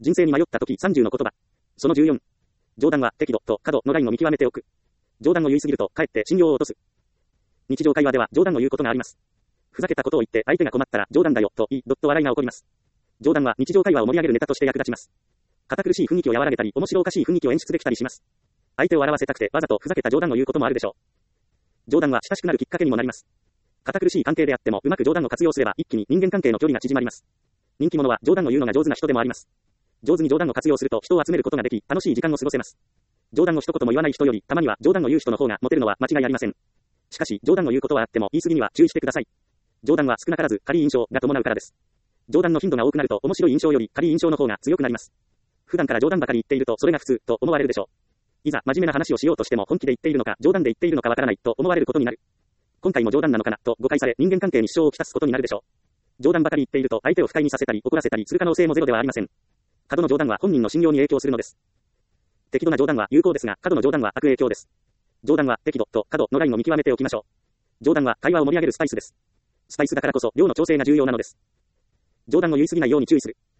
人生に迷った時30の言葉。その14。冗談は適度と過度のラインを見極めておく。冗談を言いすぎると、かえって信用を落とす。日常会話では冗談を言うことがあります。ふざけたことを言って相手が困ったら冗談だよと言い、笑いが起こります。冗談は日常会話を盛り上げるネタとして役立ちます。堅苦しい雰囲気を和らげたり、面白おかしい雰囲気を演出できたりします。相手を笑わせたくてわざとふざけた冗談を言うこともあるでしょう。冗談は親しくなるきっかけにもなります。堅苦しい関係であってもうまく冗談を活用すれば一気に人間関係の距離が縮まります。人気者は冗談を言うのが上手な人でもあります。上手に冗談を活用すると人を集めることができ、楽しい時間を過ごせます。冗談を一言も言わない人より、たまには冗談を言う人の方がモテるのは間違いありません。しかし、冗談を言うことはあっても言い過ぎには注意してください。冗談は少なからず軽い印象が伴うからです。冗談の頻度が多くなると面白い印象より軽い印象の方が強くなります。普段から冗談ばかり言っているとそれが普通と思われるでしょう。いざ真面目な話をしようとしても本気で言っているのか冗談で言っているのかわからないと思われることになる。今回も冗談なのかなと誤解され人間関係に支障をきたすことになるでしょう。冗談ばかり言っていると相手を不快にさせたり怒らせたりする可能性もゼロではありません。過度の冗談は本人の信用に影響するのです。適度な冗談は有効ですが過度の冗談は悪影響です。冗談は適度と過度のラインを見極めておきましょう。冗談は会話を盛り上げるスパイスです。スパイスだからこそ量の調整が重要なのです。冗談を言い過ぎないように注意する。